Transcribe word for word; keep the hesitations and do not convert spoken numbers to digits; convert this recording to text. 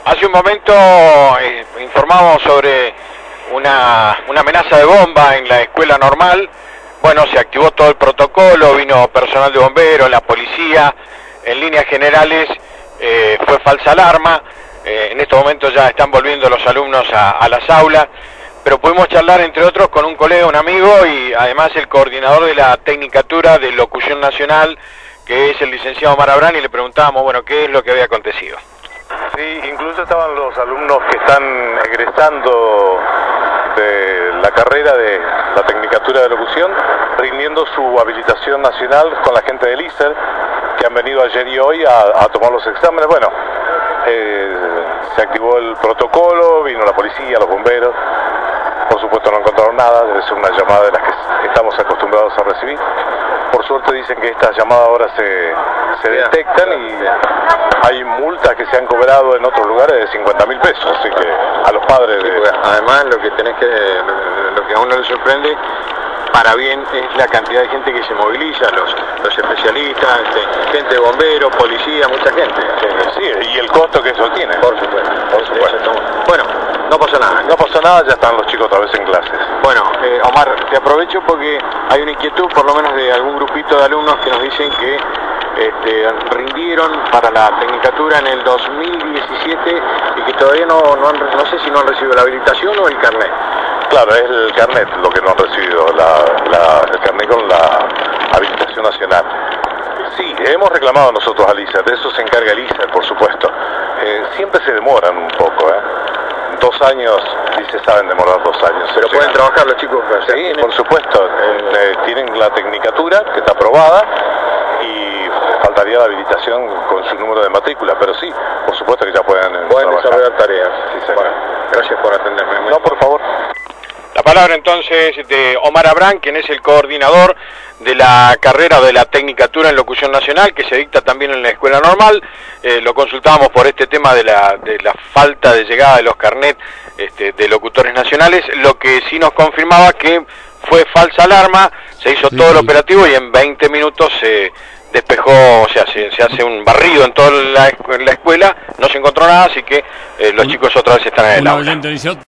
Hace un momento eh, informamos sobre una, una amenaza de bomba en la escuela normal. Bueno, se activó todo el protocolo, vino personal de bomberos, la policía. En líneas generales eh, fue falsa alarma. Eh, en estos momentos ya están volviendo los alumnos a, a las aulas, pero pudimos charlar entre otros con un colega, un amigo y además el coordinador de la Tecnicatura de Locución Nacional, que es el licenciado Omar Abrán, y le preguntábamos, bueno, qué es lo que había acontecido. Sí, incluso estaban los alumnos que están egresando de la carrera de la Tecnicatura de Locución, rindiendo su habilitación nacional con la gente del I S E R, que han venido ayer y hoy a, a tomar los exámenes. Bueno, eh, se activó el protocolo, vino la policía, los bomberos. Por supuesto no encontraron nada, debe ser una llamada de las que estamos acostumbrados a recibir. Por suerte dicen que estas llamadas ahora se, se detectan y hay multas que se han cobrado en otros lugares de cincuenta mil pesos, así que a los padres de... Sí, además lo que tenés que, lo que a uno le sorprende, para bien, es la cantidad de gente que se moviliza, los, los especialistas, este, gente de bomberos, policía, mucha gente. Sí, y el costo que eso tiene. Por supuesto, por supuesto. Bueno, no pasa nada. No pasa nada, ya están los chicos otra vez en clases. Bueno, eh, Omar, te aprovecho porque hay una inquietud, por lo menos de algún grupito de alumnos que nos dicen que este, rindieron para la Tecnicatura en el dos mil diecisiete y que todavía no, no, han, no sé si no han recibido la habilitación o el carnet. Claro, es el carnet lo que no han recibido, la, la, el carnet con la habilitación nacional. Sí, hemos reclamado nosotros al I S E R, de eso se encarga el I S E R, por supuesto. Eh, siempre se demoran un poco, ¿eh? Dos años, sí se saben demorar dos años. Pero pueden llegan. trabajar los chicos. Sí, ¿tienen? Por supuesto. Eh, tienen la Tecnicatura, que está aprobada, y faltaría la habilitación con su número de matrícula, pero sí, por supuesto que ya pueden Pueden trabajar. desarrollar tareas. Sí, señor. Bueno, gracias por atenderme. No, por favor. La palabra entonces de Omar Abrán, quien es el coordinador de la carrera de la Tecnicatura en Locución Nacional, que se dicta también en la escuela normal. Eh, lo consultábamos por este tema de la, de la falta de llegada de los carnets este, de locutores nacionales, lo que sí nos confirmaba que fue falsa alarma, se hizo todo el operativo y en veinte minutos se despejó, o sea, se, se hace un barrido en toda la, en la escuela, no se encontró nada, así que eh, los chicos otra vez están en el aula.